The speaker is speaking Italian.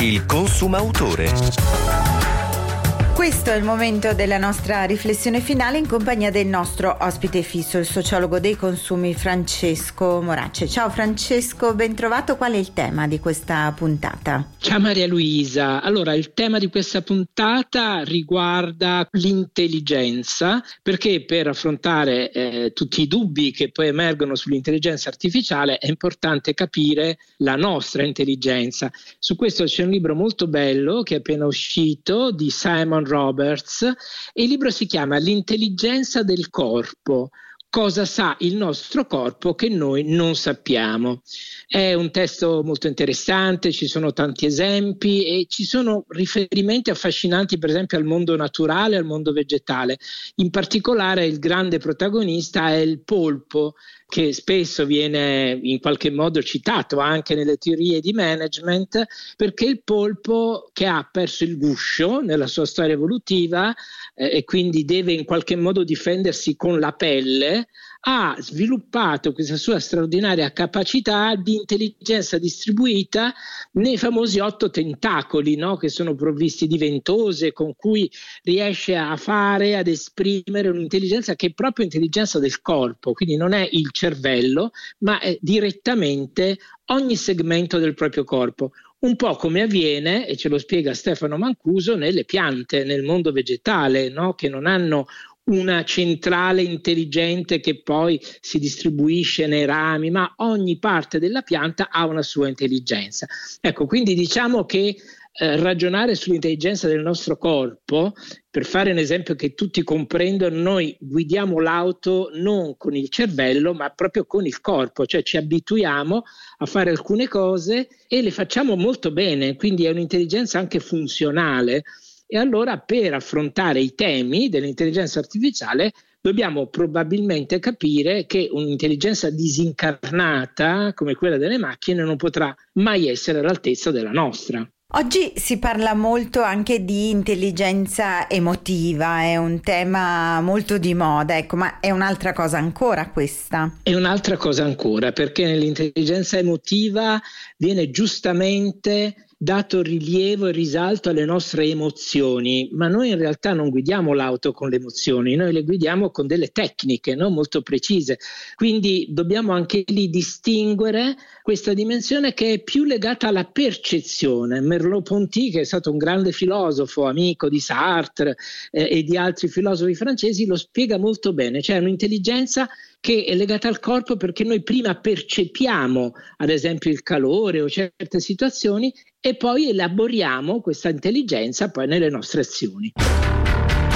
Il consumautore. Questo è il momento della nostra riflessione finale in compagnia del nostro ospite fisso, il sociologo dei consumi Francesco Moracce. Ciao Francesco, ben trovato. Qual è il tema di questa puntata? Ciao Maria Luisa. Allora, il tema di questa puntata riguarda l'intelligenza, perché per affrontare tutti i dubbi che poi emergono sull'intelligenza artificiale è importante capire la nostra intelligenza. Su questo c'è un libro molto bello che è appena uscito di Simon Roberts e il libro si chiama L'intelligenza del corpo. Cosa sa il nostro corpo che noi non sappiamo? È un testo molto interessante, ci sono tanti esempi e ci sono riferimenti affascinanti per esempio al mondo naturale, al mondo vegetale. In particolare il grande protagonista è il polpo, che spesso viene in qualche modo citato anche nelle teorie di management, perché il polpo, che ha perso il guscio nella sua storia evolutiva e quindi deve in qualche modo difendersi con la pelle, ha sviluppato questa sua straordinaria capacità di intelligenza distribuita nei famosi 8 tentacoli, no? Che sono provvisti di ventose, con cui riesce ad esprimere un'intelligenza che è proprio intelligenza del corpo, quindi non è il cervello, ma è direttamente ogni segmento del proprio corpo. Un po' come avviene, e ce lo spiega Stefano Mancuso, nelle piante, nel mondo vegetale, no? Che non hanno una centrale intelligente che poi si distribuisce nei rami, ma ogni parte della pianta ha una sua intelligenza. Ecco, quindi diciamo che ragionare sull'intelligenza del nostro corpo, per fare un esempio che tutti comprendono, noi guidiamo l'auto non con il cervello ma proprio con il corpo, cioè ci abituiamo a fare alcune cose e le facciamo molto bene, quindi è un'intelligenza anche funzionale. E allora per affrontare i temi dell'intelligenza artificiale dobbiamo probabilmente capire che un'intelligenza disincarnata come quella delle macchine non potrà mai essere all'altezza della nostra. Oggi si parla molto anche di intelligenza emotiva, è un tema molto di moda, ecco, ma è un'altra cosa ancora questa? È un'altra cosa ancora, perché nell'intelligenza emotiva viene giustamente dato rilievo e risalto alle nostre emozioni, ma noi in realtà non guidiamo l'auto con le emozioni, noi le guidiamo con delle tecniche, no? Molto precise. Quindi dobbiamo anche lì distinguere questa dimensione che è più legata alla percezione. Merleau-Ponty, che è stato un grande filosofo, amico di Sartre e di altri filosofi francesi, lo spiega molto bene, cioè un'intelligenza che è legata al corpo perché noi prima percepiamo ad esempio il calore o certe situazioni e poi elaboriamo questa intelligenza poi nelle nostre azioni.